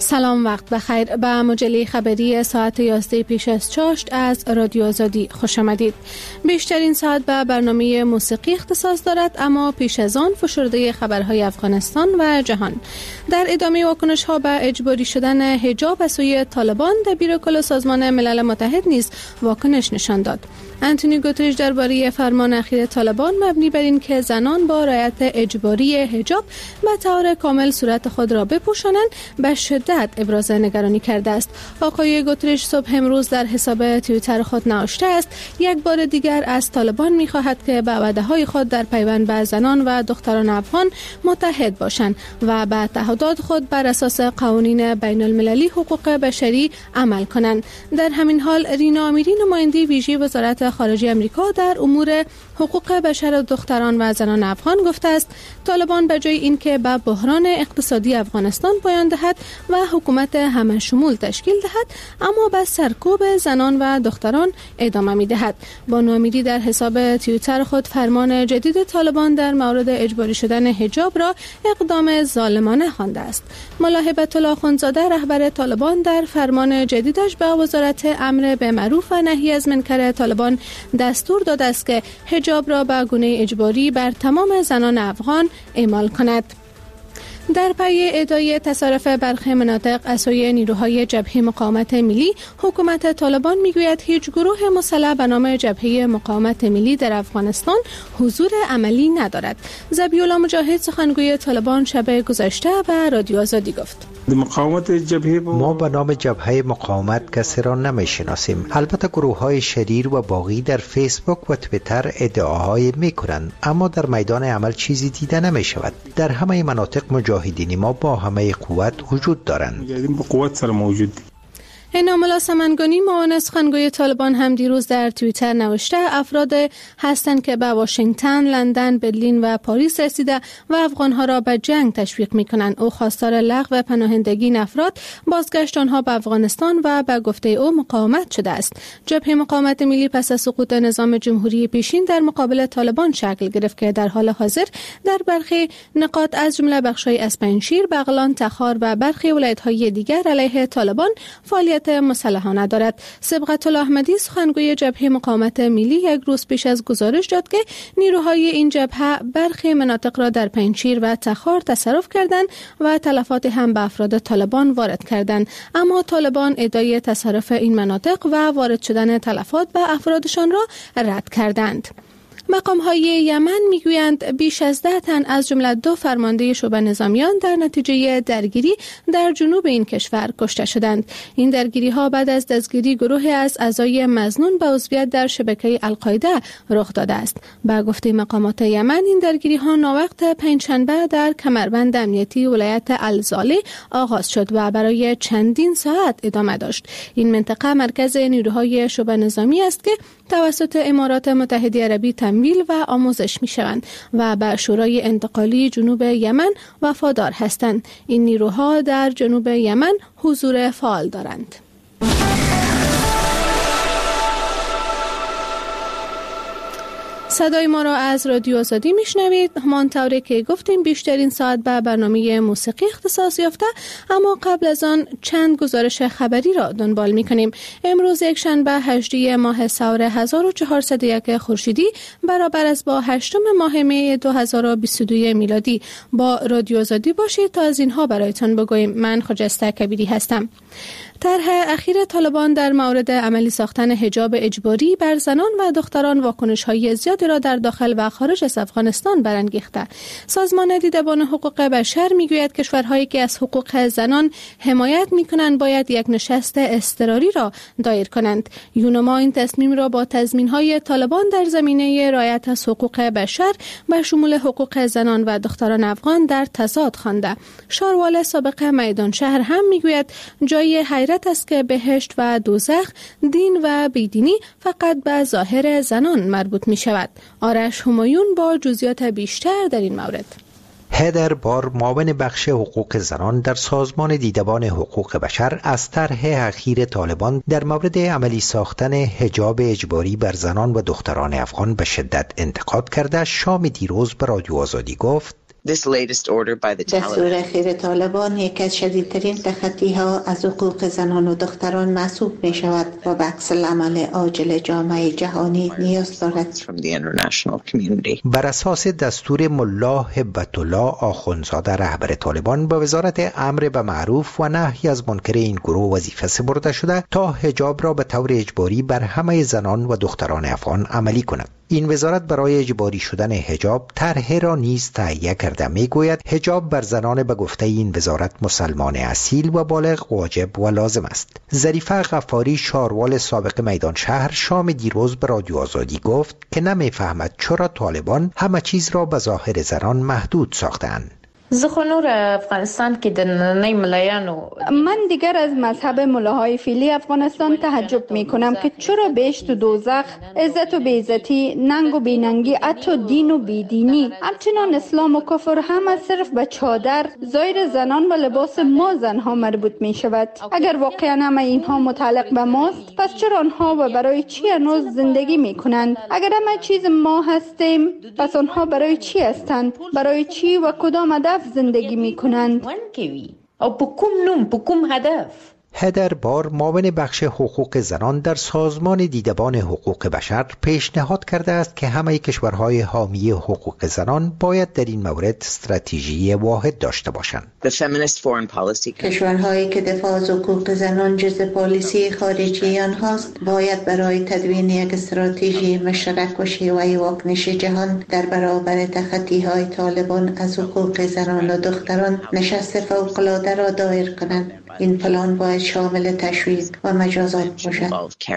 سلام، وقت بخیر. به مجله خبری ساعت 11 پیش از چاشت از رادیو آزادی خوش آمدید. بیشترین ساعت به برنامه موسیقی اختصاص دارد، اما پیش از آن فشرده خبرهای افغانستان و جهان. در ادامه واکنش ها به اجباری شدن حجاب از سوی طالبان، دبیر کل سازمان ملل متحد نیز واکنش نشان داد. انتونی گوترش درباره فرمان اخیر طالبان مبنی بر این که زنان با رعایت اجباری حجاب به طور کامل صورت خود را بپوشانند به شدت ابراز نگرانی کرده است. آقای گوترش صبح امروز در حساب توییتر خود نوشته است: یک بار دیگر از طالبان می‌خواهد که به وعده‌های خود در پیوند به زنان و دختران افغان متحد باشند و به تعهدات خود بر اساس قوانین بین المللی حقوق بشری عمل کنند. در همین حال رینا امیری، نماینده ویژه وزارت خارجه آمریکا در امور حقوق بشر دختران و زنان افغان گفته است طالبان به جای اینکه به بحران اقتصادی افغانستان پایان دهد و حکومت همه شمول تشکیل دهد، اما به سرکوب زنان و دختران ادامه می دهد. بانو امیری در حساب توییتر خود فرمان جدید طالبان در مورد اجباری شدن حجاب را اقدام ظالمانه خوانده است. ملا هبت الله اخوندزاده، رهبر طالبان، در فرمان جدیدش به وزارت امر به معروف و نهی از منکر طالبان دستور داده است که حجاب را به گونه اجباری بر تمام زنان افغان اعمال کند. در پی ادعای تصرف برخی مناطق از سوی نیروهای جبهه مقاومت ملی، حکومت طالبان میگوید هیچ گروه مسلح به نام جبهه مقاومت ملی در افغانستان حضور عملی ندارد. ذبیح‌الله مجاهد، سخنگوی طالبان، شب گذشته به رادیو آزادی گفت: ما به نام جبهه مقاومت کسی را نمیشناسیم. البته گروه های شریر و باقی در فیسبوک و تویتر ادعاهای میکنند، اما در میدان عمل چیزی دیده نمی شود. در همه مناطق مجاهدین ما با همه قوت وجود دارند. اناملا سمنگانی، معاون سخنگوی طالبان، هم دیروز در توییتر نوشته افراد هستند که به واشنگتن، لندن، برلین و پاریس رسیده و افغانها را به جنگ تشویق می‌کنند. او خواستار لغو پناهندگی این افراد، بازگشت آنها به افغانستان و به گفته او مقاومت شده است. جبهه مقاومت ملی پس از سقوط نظام جمهوری پیشین در مقابل طالبان شکل گرفت که در حال حاضر در برخی نقاط از جمله بخش‌های اسپنجشیر، بغلان، تخار و برخی ولایت‌های دیگر علیه طالبان فعالیت مسلحانه دارد. صبغت الله احمدی، سخنگوی جبهه مقاومت ملی، یک روز پیش از گزارش داد که نیروهای این جبهه برخی مناطق را در پنجشیر و تخار تصرف کردند و تلفات هم به افراد طالبان وارد کردند، اما طالبان ادعای تصرف این مناطق و وارد شدن تلفات به افرادشان را رد کردند. مقام‌های یمن میگویند بیش از 10 تن از جمله 2 فرمانده شعبه نظامیان در نتیجه درگیری در جنوب این کشور کشته شدند. این درگیری‌ها بعد از دستگیری گروهی از اعضای مظنون به عضویت در شبکه القاعده رخ داده است. به گفته مقامات یمن، این درگیری‌ها ناوقت پنجشنبه در کمربند امنیتی ولایت الزاله آغاز شد و برای چندین ساعت ادامه داشت. این منطقه مرکز نیروهای شعبه نظامی است که توسط امارات متحده عربی تمویل و آموزش می شوند و به شورای انتقالی جنوب یمن وفادار هستند. این نیروها در جنوب یمن حضور فعال دارند. صدای ما را از رادیو آزادی میشنوید. همانطوری که گفتیم بیشترین ساعت به برنامه موسیقی اختصاص یافته، اما قبل از آن چند گزارش خبری را دنبال میکنیم. امروز یک شنبه 18 ماه سور 1401 خورشیدی برابر است با 8 ماه می 2022 میلادی. با رادیو آزادی باشید تا از اینها برایتان بگوییم. من خجسته کبیری هستم. طرح اخیر طالبان در مورد عملی ساختن حجاب اجباری بر زنان و دختران واکنش‌های زیادی را در داخل و خارج از افغانستان برانگیخته. سازمان دیدبان حقوق بشر میگوید کشورهایی که از حقوق زنان حمایت میکنند باید یک نشست اضطراری را دایر کنند. یونما این تصمیم را با تضمین‌های طالبان در زمینه رعایت از حقوق بشر به شمول حقوق زنان و دختران افغان در تضاد خوانده. شاروال سابق میدان شهر هم میگوید جای است که بهشت و دوزخ، دین و بیدینی فقط به ظاهر زنان مربوط می شود. آرش همایون با جزئیات بیشتر در این مورد. هدر بار، معاون بخش حقوق زنان در سازمان دیدبان حقوق بشر، از طرح اخیر طالبان در مورد عملی ساختن حجاب اجباری بر زنان و دختران افغان به شدت انتقاد کرده. شام دیروز به رادیو آزادی گفت: دستور اخیر طالبان یکی از شدیدترین تخطی‌ها از حقوق زنان و دختران محسوب می شود و به عکس العمل عاجل جامعه جهانی نیاز دارد. بر اساس دستور ملا هبت الله آخوندزاده رهبر طالبان به وزارت امر به معروف و نهی از منکر این گروه وظیفه سپرده شده تا حجاب را به طور اجباری بر همه زنان و دختران افغان عملی کند. این وزارت برای اجباری شدن حجاب طرح را نیز تهیه کرده. میگوید حجاب بر زنان به گفته این وزارت مسلمان اصیل و بالغ واجب و لازم است. ظریفه غفاری شاروال سابق میدان شهر شام دیروز به رادیو آزادی گفت که نمیفهمد چرا طالبان همه چیز را به ظاهر زنان محدود ساختند. زخونور افغانستان که در ملایانو من دیگر از مذهب ملاهای فیلی افغانستان تعجب می کنم که چرا بهشت و دوزخ، عزت و بیعزتی، ننگ و بیننگی، حتی دین و بیدینی، همچنان اسلام و کفر همه صرف به چادر، زایر زنان و لباس ما زنها مربوط می شود. اگر واقعا همه اینها متعلق به ماست، پس چرا آنها و برای چی هنوز زندگی می کنند؟ اگر همه چیز ما هستیم، پس آنها برای چی هستند؟ برای چی و کدام هدف زندگی می کنند؟ او پکوم نوم پکوم هدف. هدر بار معاون بخش حقوق زنان در سازمان دیدبان حقوق بشر پیشنهاد کرده است که همه کشورهای حامی حقوق زنان باید در این مورد استراتژی واحد داشته باشند. کشورهایی که دفاع از حقوق زنان جزء پالیسی خارجی آنهاست باید برای تدوین یک استراتژی مشترک و شیوه واکنش جهان در برابر تخطی‌های طالبان از حقوق زنان و دختران نشست فوق‌العاده را دایر کنند. این پلان باید شامل تشویق و مجازات باشد.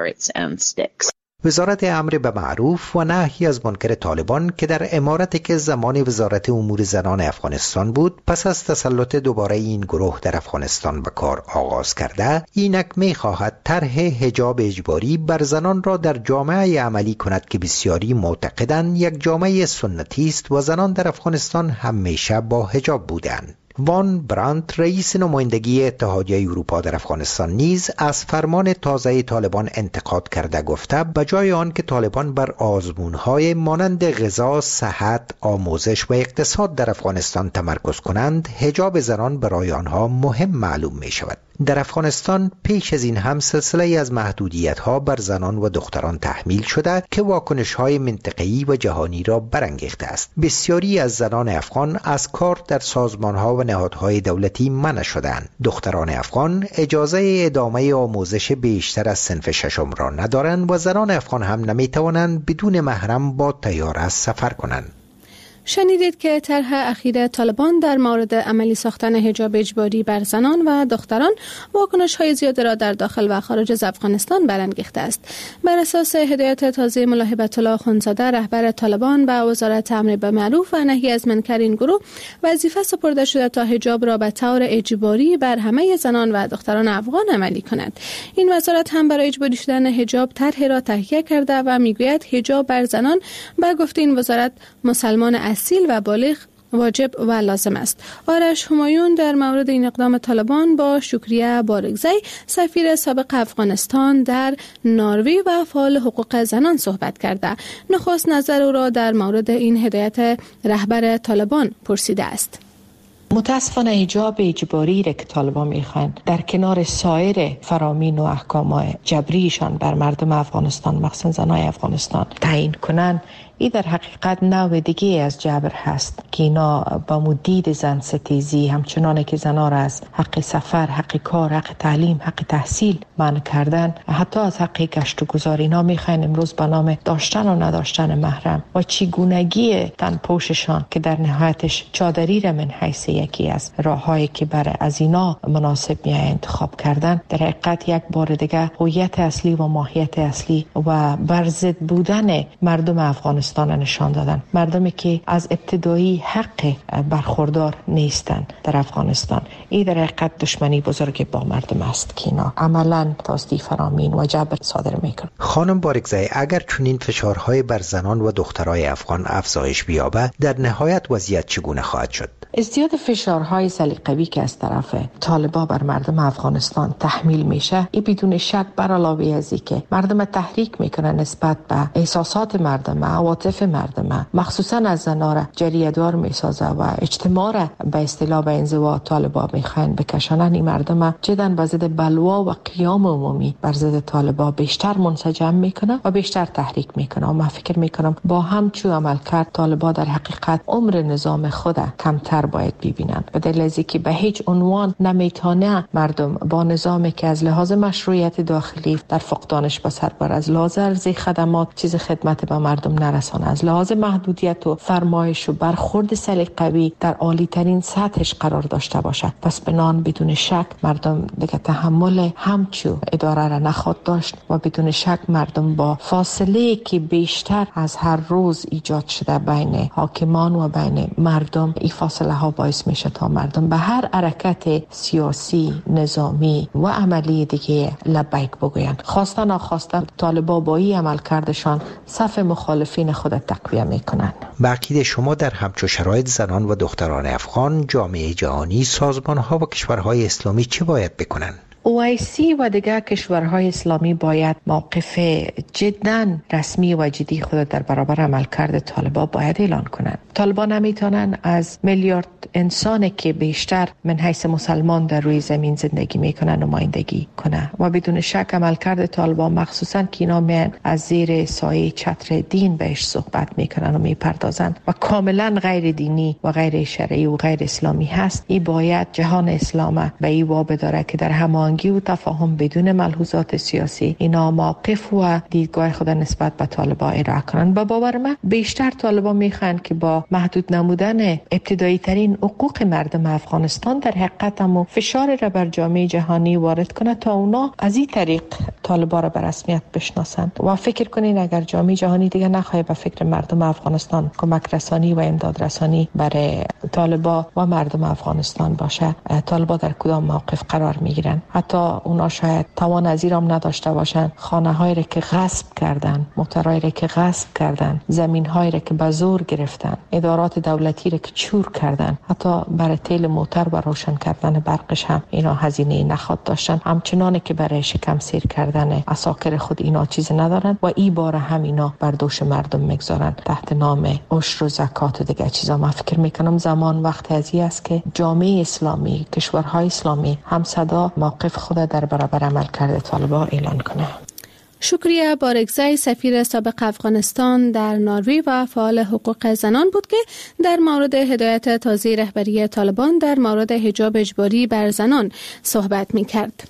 وزارت امر به معروف و نهی از منکر طالبان که در امارت که زمان وزارت امور زنان افغانستان بود پس از تسلط دوباره این گروه در افغانستان به کار آغاز کرده، اینک می خواهد طرح حجاب اجباری بر زنان را در جامعه عملی کند که بسیاری معتقدند یک جامعه سنتی است و زنان در افغانستان همیشه با حجاب بودند. وان برانت رئیس نمایندگی اتحادیه اروپا در افغانستان نیز از فرمان تازه طالبان انتقاد کرده گفته به جای آن که طالبان بر آزمون‌های مانند غذا، صحت، آموزش و اقتصاد در افغانستان تمرکز کنند، حجاب زنان برای آنها مهم معلوم می شود. در افغانستان پیش از این هم سلسله از محدودیت‌ها بر زنان و دختران تحمیل شده که واکنش‌های منطقه‌ای و جهانی را برانگیخته است. بسیاری از زنان افغان از کار در سازمان‌ها و نهادهای دولتی منع شدند. دختران افغان اجازه ادامه آموزش بیشتر از صنف ششم را ندارند و زنان افغان هم نمی‌توانند بدون محرم با طیاره سفر کنند. شنیدید که طرح اخیر طالبان در مورد عملی ساختن حجاب اجباری بر زنان و دختران واکنش‌های زیادی را در داخل و خارج از افغانستان برانگیخته است. بر اساس هدایت تازه ملا هبت الله آخوندزاده رهبر طالبان به وزارت امر به معروف و نهی از منکر این گروه وظیفه سپرده شده تا حجاب را به طور اجباری بر همه زنان و دختران افغان عملی کند. این وزارت هم برای اجباری شدن حجاب طرح را تهیه کرده و میگوید حجاب بر زنان به گفته این وزارت مسلمان اصیل و بالغ واجب و لازم است. آرش همایون در مورد این اقدام طالبان با شکریه بارگزی سفیر سابق افغانستان در نروژ و فعال حقوق زنان صحبت کرده. نخست نظر او را در مورد این هدایت رهبر طالبان پرسیده است. متاسفانه حجاب اجباری را که طالبان میخوان در کنار سایر فرامین و احکام جبریشان بر مردم افغانستان مخصوصا زنای افغانستان تعیین کنن، این در حقیقت نوع دیگه از جبر هست که اینا با مدید زن ستیزی همچنانه که زنها را از حق سفر، حق کار، حق تعلیم، حق تحصیل منع کردن، حتی از حق گشت و گذار اینا میخواین امروز به نام داشتن و نداشتن محرم و چگونگی تنپوششان که در نهایتش چادری را من حیث یکی از راههایی که برای از اینا مناسب میای انتخاب کردن، در حقیقت یک بار دیگه هویت اصلی و ماهیت اصلی و برضد بودن مردم افغانستان نشان دادن. مردمی که از ابتدایی حق برخوردار نیستند در افغانستان. این در حقیقت دشمنی بزرگ با مردم است که اینا عملا تصدیع فرامین و جبر صادر میکنن. خانم بارگزی، اگر چنین فشارهای بر زنان و دخترای افغان افزایش بیابه، در نهایت وضعیت چگونه خواهد شد؟ ازدیاد فشارهای سلیقه‌ای که از طرف طالبان بر مردم افغانستان تحمیل میشه، این بدون شک بر علاوه از اینکه مردم تحریک میکنن نسبت به احساسات مردم و عاطف مردم مخصوصا از زنان را جریه‌دار میسازه و اجتماع را به اصطلاح به انزوا طالبان میخواین بکشانن. این مردم جدا به ضد بلوا و قیام عمومی بر ضد طالبان بیشتر منسجم میکنه و بیشتر تحریک میکنه و من فکر میکنم با همچون عمل کرد طالبان در حقیقت عمر نظام خود کمتر باید ببینن، به دلیل از اینکه به هیچ عنوان نمیتونه مردم با نظامی که از لحاظ مشروعیت داخلی در فقدانش به سر بر، از لحاظ ارزی خدمات چیز خدمت به مردم نرسانه، از لحاظ محدودیت و فرمایش و برخورد سلیقه‌ای در عالی ترین سطحش قرار داشته باشه. پس بنان بدون شک مردم دیگه تحمل همچو اداره را نخواهد داشت و بدون شک مردم با فاصله که بیشتر از هر روز ایجاد شده بین حاکمان و بین مردم، این فاصله ها باعث میشه تا مردم به هر حرکت سیاسی، نظامی و عملی دیگه لبیک بگویند. خواسته ناخواسته طالبان با این عمل کردشان صف مخالفین خود تقویه میکنند. بعقید شما در همچو شرایط زنان و دختران افغان، جامعه جهانی، سازمان ها و کشورهای اسلامی چه باید بکنند؟ OIC و دیگر کشورهای اسلامی باید موقف جداً رسمی و جدی خود در برابر عملکرد طالبان باید اعلان کنند. طالبان نمیتونن از میلیارد انسانی که بیشتر من حیث مسلمان در روی زمین زندگی میکنن نمایندگی کنه و بدون شک عملکرد طالبان مخصوصاً که اینا میان از زیر سایه چتر دین بهش صحبت میکنن و میپردازن و کاملا غیر دینی و غیر شرعی و غیر اسلامی هست. این باید جهان اسلام به این وابه داره که در هماهنگی و تفاهم بدون ملحوظات سیاسی اینا موقف و دیدگاه خود نسبت به طالبان ارائه کنند. به باور من بیشتر طالبان میخوان که با محدود نمودن ابتدایی ترین حقوق مردم افغانستان در حقیقت هم فشار را بر جامعه جهانی وارد کنه تا اونا از این طریق طالبان را به رسمیت بشناسند. و فکر کنین اگر جامعه جهانی دیگه نخواهد به فکر مردم افغانستان کمک رسانی و امداد رسانی برای طالبان و مردم افغانستان باشه، طالبان در کدام موقف قرار میگیرن؟ حتی اونا شاید توان از این هم نداشته باشن خانه هایی را که غصب کردن، موترهایی را که غصب کردن، زمین هایی را که به زور گرفتن، ادارات دولتی را که چور کردن، حتی برای تیل موتر و روشن کردن برقش هم اینا هزینه نخواد داشتن، همچنانه که برای شکم سیر کردن اساکر خود اینا چیز ندارن و این بار هم اینا بر دوش مردم میگذارن تحت نام عشر و زکات و دیگه چیزا. من فکر میکنم زمان وقت ازی است که جامعه اسلامی، کشورهای اسلامی هم صدا موقف خود در برابر عملکرد طالبان اعلان کنه. شکریه بارگزای سفیر سابق افغانستان در نروژ و فعال حقوق زنان بود که در مورد هدایت تازه رهبری طالبان در مورد حجاب اجباری بر زنان صحبت می‌کرد.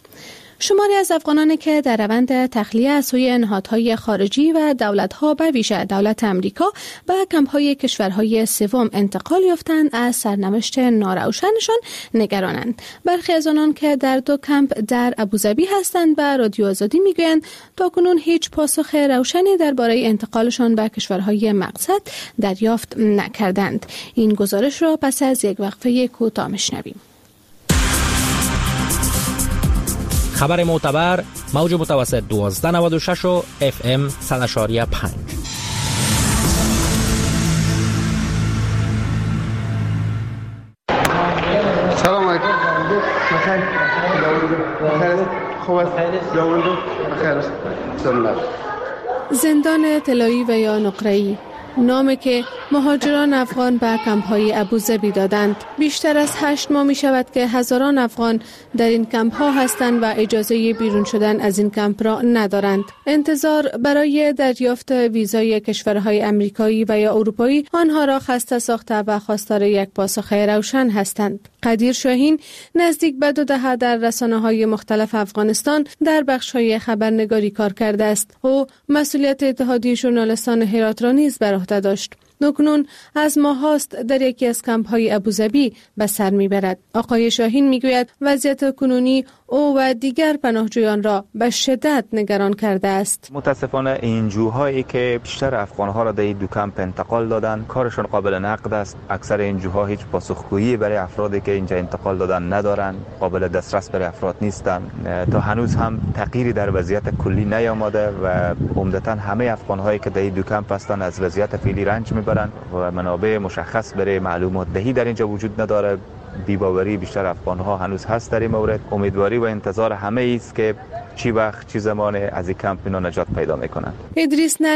شماری از افغانانی که در روند تخلیه از سوی نهادهای خارجی و دولت‌ها به ویژه دولت آمریکا به کمپ‌های کشورهای سوم انتقال یافتند از سرنوشت ناروشنشان نگرانند. برخی از آنان که در دو کمپ در ابوظبی هستند به رادیو آزادی میگویند تاکنون هیچ پاسخ روشنی درباره انتقالشان به کشورهای مقصد دریافت نکردند. این گزارش را پس از یک وقفه کوتاه میشنویم. خبر معتبر، موج متوسط 1296 و FM 100.5. سلام علیکم. بخیر. خوب است. بخیر. زندان طلایی و یا نقره‌ای، نامی که مهاجران افغان به کمپ‌های ابوظبی دادند. بیشتر از 8 ماه می شود که هزاران افغان در این کمپ‌ها هستند و اجازه بیرون شدن از این کمپ را ندارند. انتظار برای دریافت ویزای کشورهای آمریکایی و یا اروپایی آنها را خسته ساخته و خواستار یک پاسخ روشن هستند. قدیر شاهین نزدیک به 2 دهه در رسانه‌های مختلف افغانستان در بخش‌های خبرنگاری کار کرده است. او مسئولیت اتحادیه ژورنالیستان هرات را نیز بر عهده داشت. نکنون از ماهاست در یکی از کمپ‌های ابوظبی به سر می‌برد. آقای شاهین می‌گوید وضعیت کنونی او و دیگر پناهجویان را به شدت نگران کرده است. متاسفانه این جوهایی که بیشتر افغان‌ها را در دو کمپ انتقال دادن کارشون قابل نقد است. اکثر این جوها هیچ پاسخگویی برای افرادی که اینجا انتقال دادن ندارن، قابل دسترس برای افراد نیستن. تا هنوز هم تغییری در وضعیت کلی نیامده و عمدتاً همه افغان‌هایی که در دو کمپ هستند از وضعیت فعلی رنج میبرن و منابع مشخص برای معلومات دهی در اینجا وجود نداره. بی‌باوری بیشتر افغان‌ها هنوز هست در این مورد. امیدواری و انتظار همه است که چی وقت چی زمان از این کمپ اینا نجات پیدا میکنند. ادریس